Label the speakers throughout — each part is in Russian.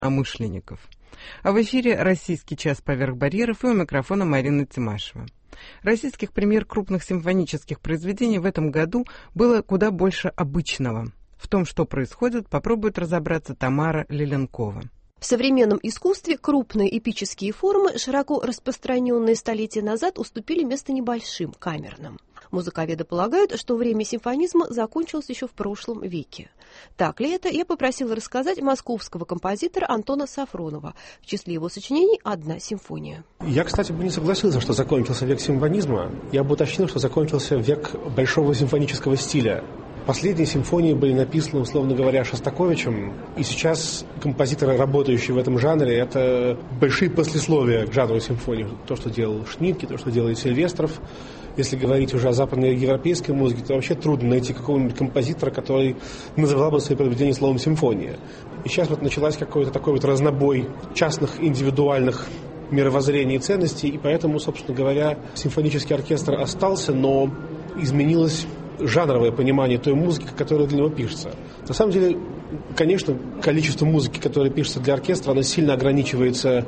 Speaker 1: единомышленников. А в эфире «Российский час поверх барьеров» и у микрофона Марина Тимашева. Российских премьер крупных симфонических произведений в этом году было куда больше обычного. В том, что происходит, попробует разобраться Тамара Лиленкова.
Speaker 2: В современном искусстве крупные эпические формы, широко распространенные столетия назад, уступили место небольшим, камерным. Музыковеды полагают, что время симфонизма закончилось еще в прошлом веке. Так ли это, я попросила рассказать московского композитора Антона Сафронова. В числе его сочинений «Одна симфония».
Speaker 3: Я, кстати, бы не согласился, что закончился век симфонизма. Я бы уточнил, что закончился век большого симфонического стиля. Последние симфонии были написаны, условно говоря, Шостаковичем, и сейчас композиторы, работающие в этом жанре, это большие послесловия к жанру симфонии. То, что делал Шнитке, то, что делает Сильвестров. Если говорить уже о западноевропейской музыке, то вообще трудно найти какого-нибудь композитора, который называл бы свои произведения словом «симфония». И сейчас вот началась какой-то такой вот разнобой частных, индивидуальных мировоззрений и ценностей, и поэтому, собственно говоря, симфонический оркестр остался, но изменилось жанровое понимание той музыки, которая для него пишется. На самом деле, конечно, количество музыки, которая пишется для оркестра, оно сильно ограничивается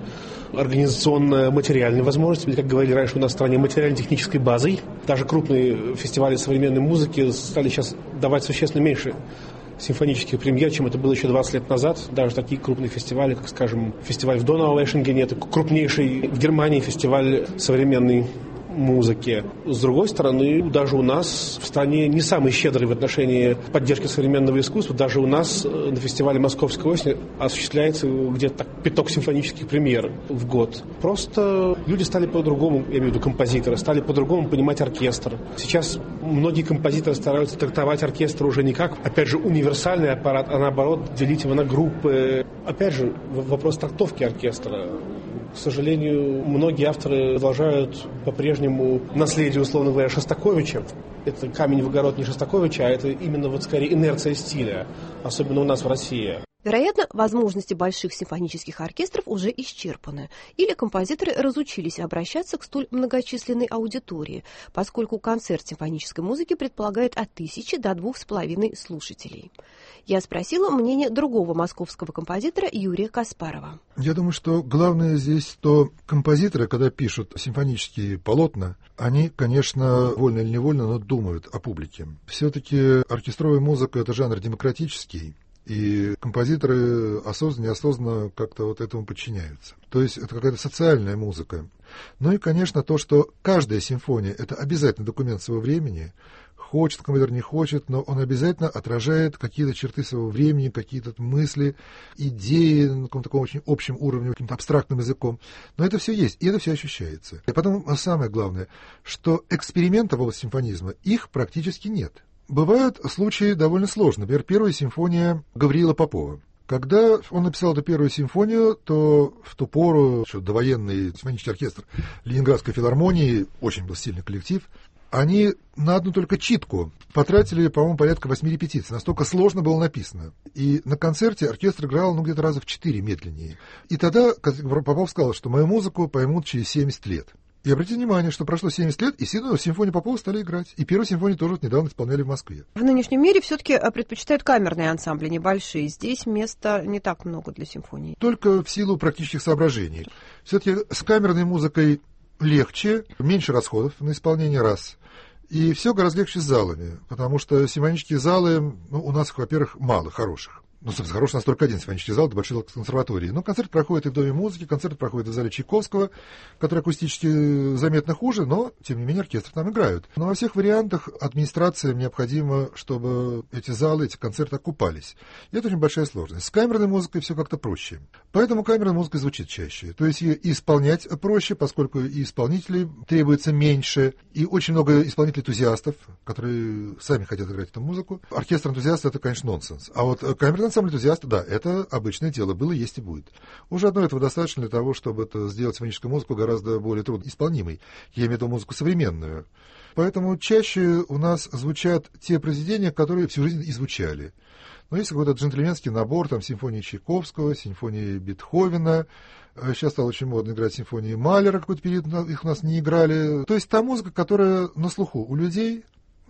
Speaker 3: организационно-материальной возможностью. Как говорили раньше у нас в стране, материально-технической базой. Даже крупные фестивали современной музыки стали сейчас давать существенно меньше симфонических премьер, чем это было еще 20 лет назад. Даже такие крупные фестивали, как, скажем, фестиваль в Донау-Эшингене, это крупнейший в Германии фестиваль современной музыки. С другой стороны, даже у нас в стране не самый щедрый в отношении поддержки современного искусства. Даже у нас на фестивале «Московской осени» осуществляется где-то пяток симфонических премьер в год. Просто люди стали по-другому, я имею в виду композиторы, стали по-другому понимать оркестр. Сейчас многие композиторы стараются трактовать оркестр уже не как, опять же, универсальный аппарат, а наоборот, делить его на группы. Опять же, вопрос трактовки оркестра. К сожалению, многие авторы продолжают по-прежнему наследие, условно говоря, Шостаковича. Это камень в огород не Шостаковича, а это именно вот скорее инерция стиля, особенно у нас в России.
Speaker 2: Вероятно, возможности больших симфонических оркестров уже исчерпаны, или композиторы разучились обращаться к столь многочисленной аудитории, поскольку концерт симфонической музыки предполагает от 1000 до 2500 слушателей. Я спросила мнение другого московского композитора Юрия Каспарова.
Speaker 4: Я думаю, что главное здесь, что композиторы, когда пишут симфонические полотна, они, конечно, вольно или невольно, но думают о публике. Все-таки оркестровая музыка — это жанр демократический, и композиторы осознанно, неосознанно как-то вот этому подчиняются. То есть это какая-то социальная музыка. Ну и, конечно, то, что каждая симфония — это обязательно документ своего времени. Хочет композитор, не хочет, но он обязательно отражает какие-то черты своего времени, какие-то мысли, идеи на каком-то таком очень общем уровне, каким-то абстрактным языком. Но это все есть, и это все ощущается. И потом самое главное, что экспериментов в области симфонизма, их практически нет. Бывают случаи довольно сложные. Например, первая симфония Гавриила Попова. Когда он написал эту первую симфонию, то в ту пору, еще довоенный симфонический оркестр Ленинградской филармонии, очень был сильный коллектив, они на одну только читку потратили, по-моему, порядка 8 репетиций. Настолько сложно было написано. И на концерте оркестр играл, где-то раза в 4 медленнее. И тогда Попов сказал, что мою музыку поймут через 70 лет. И обратите внимание, что прошло 70 лет, и симфонию Попова стали играть. И первую симфонию тоже недавно исполняли в Москве.
Speaker 2: В нынешнем мире все-таки предпочитают камерные ансамбли, небольшие. Здесь места не так много для симфонии.
Speaker 4: Только в силу практических соображений. Все-таки с камерной музыкой легче, меньше расходов на исполнение, раз. И все гораздо легче с залами, потому что симфонические залы, у нас, во-первых, мало хороших. Собственно, хороший у нас только один симфонический зал, это Большой консерватории. Но концерт проходит и в Доме музыки, концерт проходит и в зале Чайковского, который акустически заметно хуже, но, тем не менее, оркестры там играют. Но во всех вариантах администрациям необходимо, чтобы эти залы, эти концерты окупались. И это очень большая сложность. С камерной музыкой все как-то проще. Поэтому камерная музыка звучит чаще. То есть ее исполнять проще, поскольку и исполнителей требуется меньше, и очень много исполнителей-энтузиастов, которые сами хотят играть эту музыку. Оркестр-энтузиаст — это, конечно, нонсенс. А вот камерный ансамбль-энтузиаст, да, это обычное дело, было, есть и будет. Уже одно этого достаточно для того, чтобы это сделать симфоническую музыку гораздо более трудно исполнимой. Я имею в виду музыку современную. Поэтому чаще у нас звучат те произведения, которые всю жизнь и звучали. Но есть какой-то джентльменский набор, там, симфонии Чайковского, симфонии Бетховена. Сейчас стало очень модно играть симфонии Малера, какой-то период их у нас не играли. То есть та музыка, которая на слуху у людей,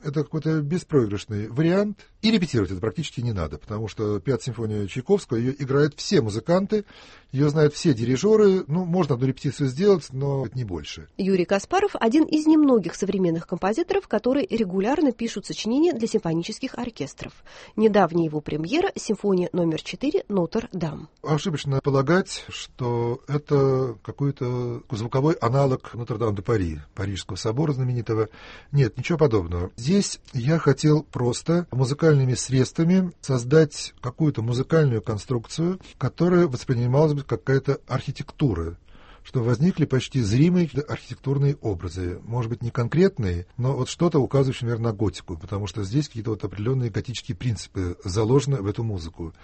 Speaker 4: это какой-то беспроигрышный вариант, и репетировать это практически не надо, потому что Пятая симфония Чайковского, ее играют все музыканты, ее знают все дирижеры, можно одну репетицию сделать, но не больше.
Speaker 2: Юрий Каспаров – один из немногих современных композиторов, которые регулярно пишут сочинения для симфонических оркестров. Недавняя его премьера – симфония номер 4 «Нотр-Дам».
Speaker 4: Ошибочно полагать, что это какой-то звуковой аналог Нотр-Дам-де-Пари, Парижского собора знаменитого. Нет, ничего подобного. Здесь я хотел просто музыкальными средствами создать какую-то музыкальную конструкцию, которая воспринималась бы как какая-то архитектура, что возникли почти зримые архитектурные образы. Может быть, не конкретные, но вот что-то указывающее, наверное, на готику, потому что здесь какие-то вот определенные готические принципы заложены в эту музыку.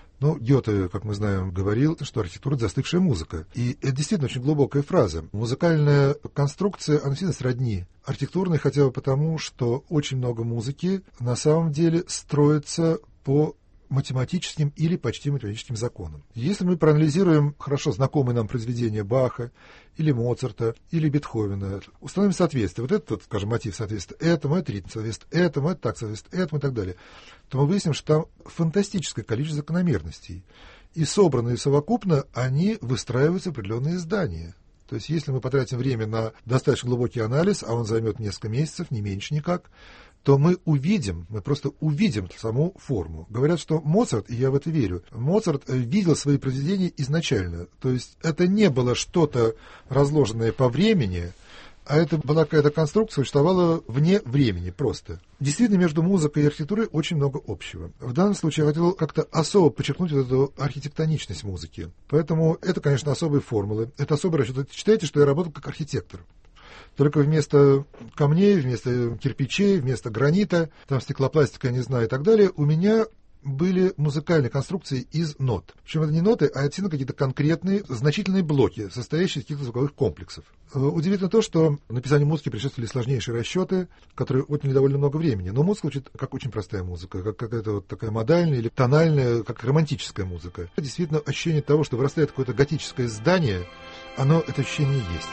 Speaker 4: Гёте, как мы знаем, говорил, что архитектура — это застывшая музыка. И это действительно очень глубокая фраза. Музыкальная конструкция, она действительно сродни архитектурной, хотя бы потому, что очень много музыки на самом деле строится по математическим или почти математическим законам. Если мы проанализируем хорошо знакомые нам произведения Баха или Моцарта или Бетховена, установим соответствие. Вот этот, скажем, мотив соответствует этому, этот ритм соответствует этому, это так соответствует этому и так далее, то мы выясним, что там фантастическое количество закономерностей. И собранные совокупно они выстраиваются в определенные здания. То есть если мы потратим время на достаточно глубокий анализ, а он займет несколько месяцев, не меньше никак, то мы просто увидим саму форму. Говорят, что Моцарт, и я в это верю, Моцарт видел свои произведения изначально. То есть это не было что-то разложенное по времени, а это была какая-то конструкция, существовала вне времени просто. Действительно, между музыкой и архитектурой очень много общего. В данном случае я хотел как-то особо подчеркнуть вот эту архитектоничность музыки. Поэтому это, конечно, особые формулы, это особый расчет. Считайте, что я работал как архитектор. Только вместо камней, вместо кирпичей, вместо гранита, там стеклопластика, я не знаю, и так далее, у меня были музыкальные конструкции из нот. Причем это не ноты, а это какие-то конкретные значительные блоки, состоящие из каких-то звуковых комплексов. Удивительно то, что написанию музыки предшествовали сложнейшие расчеты, которые отняли довольно много времени. Но музыка звучит как очень простая музыка, как какая-то вот такая модальная или тональная, как романтическая музыка. Действительно, ощущение того, что вырастает какое-то готическое здание, это ощущение есть.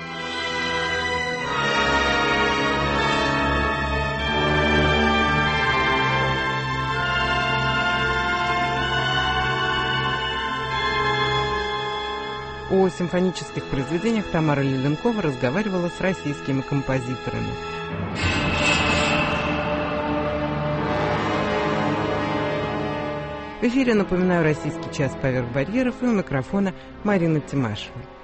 Speaker 1: О симфонических произведениях Тамара Лиленкова разговаривала с российскими композиторами. В эфире, напоминаю, «Российский час поверх барьеров», и у микрофона Марина Тимашева.